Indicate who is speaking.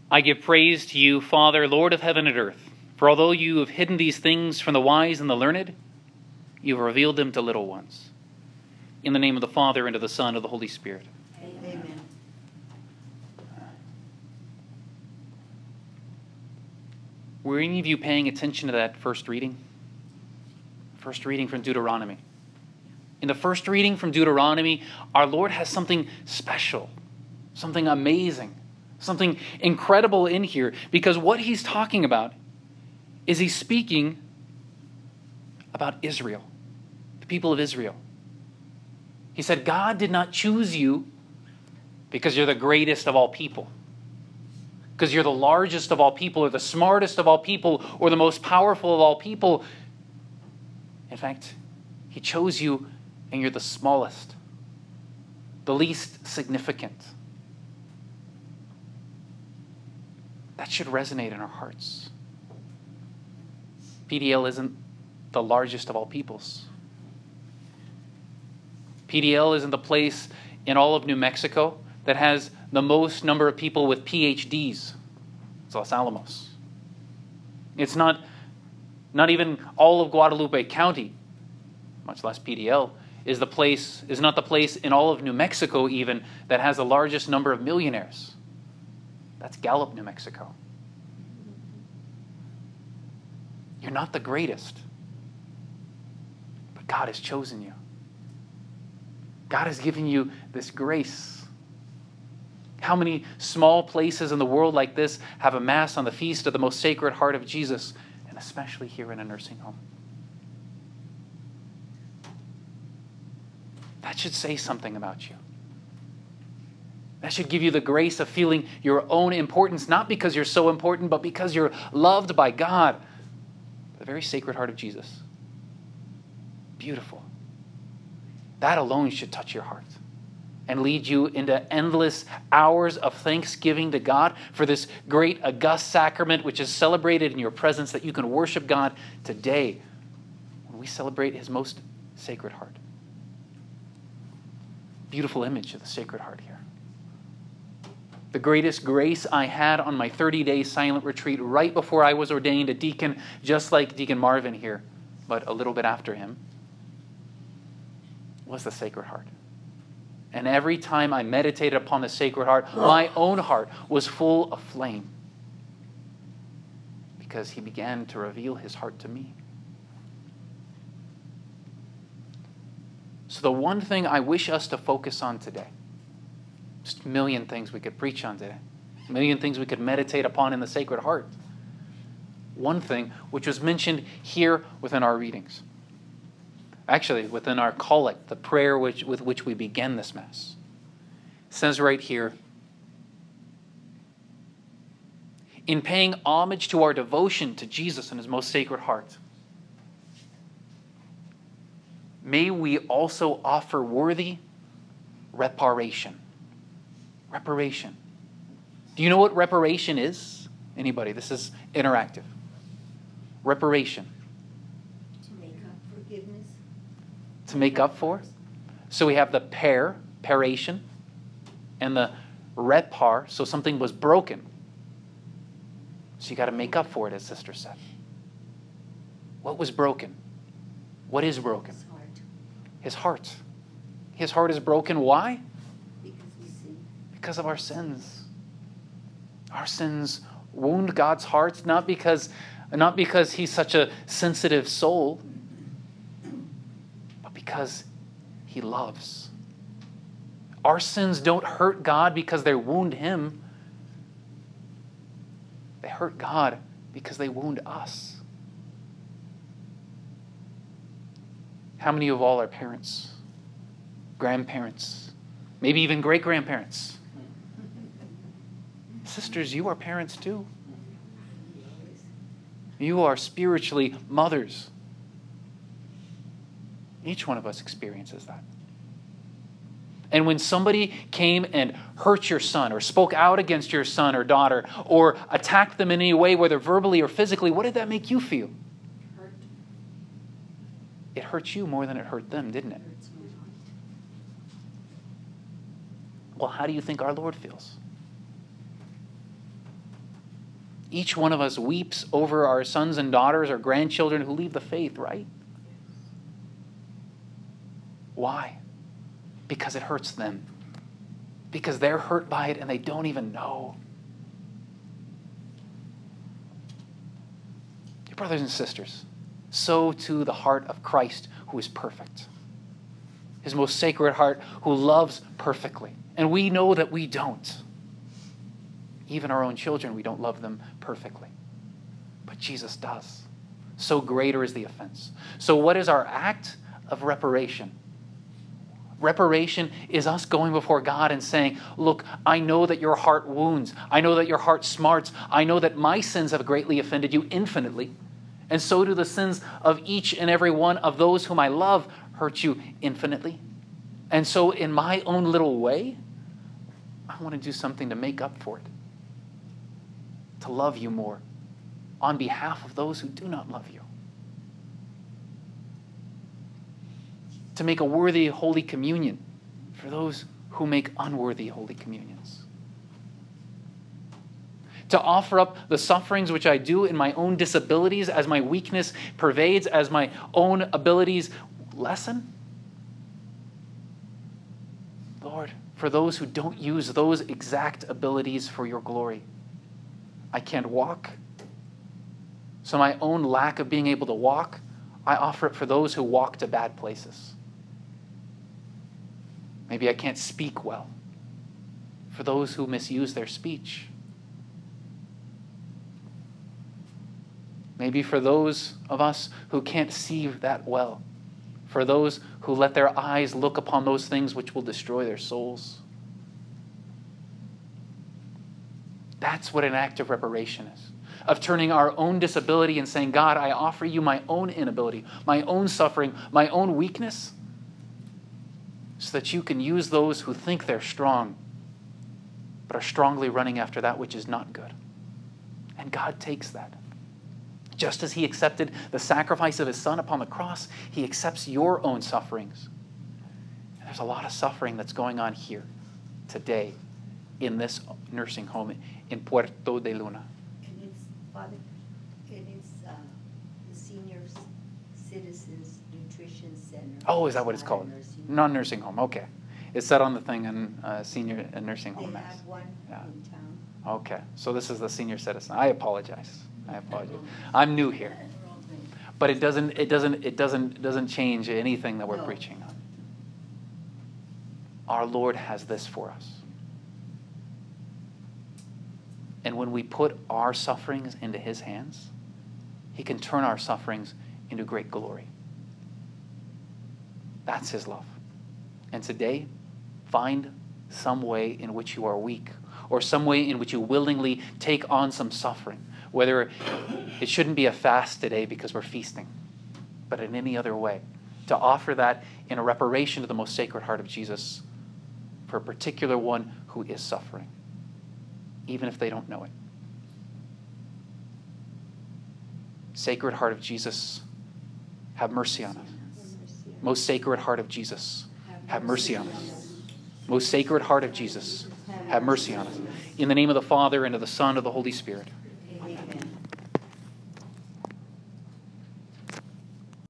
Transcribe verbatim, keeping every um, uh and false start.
Speaker 1: I give praise to you, Father, Lord of heaven and earth, for although you have hidden these things from the wise and the learned, you have revealed them to little ones. In the name of the Father, and of the Son, and of the Holy Spirit.
Speaker 2: Amen.
Speaker 1: Were any of you paying attention to that first reading? First reading from Deuteronomy. In the first reading from Deuteronomy, our Lord has something special, something amazing, something incredible in here, because what he's talking about is he's speaking about Israel, the people of Israel. He said, God did not choose you because you're the greatest of all people, because you're the largest of all people, or the smartest of all people, or the most powerful of all people. In fact, he chose you and you're the smallest, the least significant. That should resonate in our hearts. P D L isn't the largest of all peoples. P D L isn't the place in all of New Mexico that has the most number of people with P H Ds. It's Los Alamos. It's not, not even all of Guadalupe County, much less P D L, is the place, is not the place in all of New Mexico even that has the largest number of millionaires. That's Gallup, New Mexico. You're not the greatest, but God has chosen you. God has given you this grace. How many small places in the world like this have a Mass on the feast of the most Sacred Heart of Jesus, and especially here in a nursing home? That should say something about you. That should give you the grace of feeling your own importance, not because you're so important, but because you're loved by God. The very Sacred Heart of Jesus. Beautiful. That alone should touch your heart and lead you into endless hours of thanksgiving to God for this great august sacrament which is celebrated in your presence, that you can worship God today when we celebrate his most Sacred Heart. Beautiful image of the Sacred Heart here. The greatest grace I had on my thirty-day silent retreat right before I was ordained a deacon, just like Deacon Marvin here, but a little bit after him, was the Sacred Heart. And every time I meditated upon the Sacred Heart, my own heart was full of flame, because he began to reveal his heart to me. So the one thing I wish us to focus on today, just a million things we could preach on today, a million things we could meditate upon in the Sacred Heart. One thing which was mentioned here within our readings, actually within our collect, the prayer which, with which we began this Mass, it says right here, in paying homage to our devotion to Jesus and his most Sacred Heart, may we also offer worthy reparation. Reparation. Do you know what reparation is? Anybody? This is interactive. Reparation.
Speaker 2: To make up forgiveness.
Speaker 1: To make up for. So we have the pair, paration, and the repar, so something was broken. So you got to make up for it, as Sister said. What was broken? What is broken?
Speaker 2: His heart.
Speaker 1: His heart. His heart is broken. Why?
Speaker 2: Because we sin.
Speaker 1: Because of our sins. Our sins wound God's heart, not because, not because he's such a sensitive soul, but because he loves. Our sins don't hurt God because they wound him. They hurt God because they wound us. How many of all are parents, grandparents, maybe even great-grandparents? Sisters, you are parents too. You are spiritually mothers. Each one of us experiences that. And when somebody came and hurt your son, or spoke out against your son or daughter, or attacked them in any way, whether verbally or physically, what did that make you feel?
Speaker 2: Hurt.
Speaker 1: It hurt you more than it hurt them, didn't it?
Speaker 2: Hurts my heart.
Speaker 1: Well, how do you think our Lord feels? Each one of us weeps over our sons and daughters or grandchildren who leave the faith, right? Why? Because it hurts them. Because they're hurt by it and they don't even know. Dear brothers and sisters, so too the heart of Christ, who is perfect. His most sacred heart, who loves perfectly. And we know that we don't. Even our own children, we don't love them perfectly. But Jesus does. So greater is the offense. So what is our act of reparation? Reparation is us going before God and saying, look, I know that your heart wounds. I know that your heart smarts. I know that my sins have greatly offended you infinitely. And so do the sins of each and every one of those whom I love hurt you infinitely. And so in my own little way, I want to do something to make up for it. To love you more on behalf of those who do not love you. To make a worthy Holy Communion for those who make unworthy Holy Communions. To offer up the sufferings which I do in my own disabilities as my weakness pervades, as my own abilities lessen. Lord, for those who don't use those exact abilities for your glory. I can't walk. So my own lack of being able to walk, I offer it for those who walk to bad places. Maybe I can't speak well. For those who misuse their speech. Maybe for those of us who can't see that well. For those who let their eyes look upon those things which will destroy their souls. That's what an act of reparation is. Of turning our own disability and saying, God, I offer you my own inability, my own suffering, my own weakness, so that you can use those who think they're strong, but are strongly running after that which is not good. And God takes that. Just as he accepted the sacrifice of his son upon the cross, he accepts your own sufferings. And there's a lot of suffering that's going on here today in this nursing home in Puerto de Luna.
Speaker 2: And it's, Father, and it's uh, the Senior Citizens Nutrition Center.
Speaker 1: Oh, is that what it's
Speaker 2: Not a
Speaker 1: called?
Speaker 2: nursing home.
Speaker 1: Non-nursing home, okay. It's said on the thing in uh, senior and nursing
Speaker 2: They
Speaker 1: home. Mass.
Speaker 2: have one
Speaker 1: Yeah.
Speaker 2: in town.
Speaker 1: Okay, so this is the senior citizen. I apologize. I apologize. I'm new here, but it doesn't. It doesn't. It doesn't. Doesn't change anything that we're
Speaker 2: No.
Speaker 1: preaching on. Our Lord has this for us, and when we put our sufferings into His hands, He can turn our sufferings into great glory. That's His love. And today, find some way in which you are weak, or some way in which you willingly take on some suffering. Whether it shouldn't be a fast today because we're feasting, but in any other way. To offer that in a reparation to the most sacred heart of Jesus for a particular one who is suffering, even if they don't know it. Sacred heart of Jesus, have mercy on us. Most sacred heart of Jesus, have mercy on us. Most sacred heart of Jesus, have mercy on us. In the name of the Father, and of the Son, and of the Holy Spirit.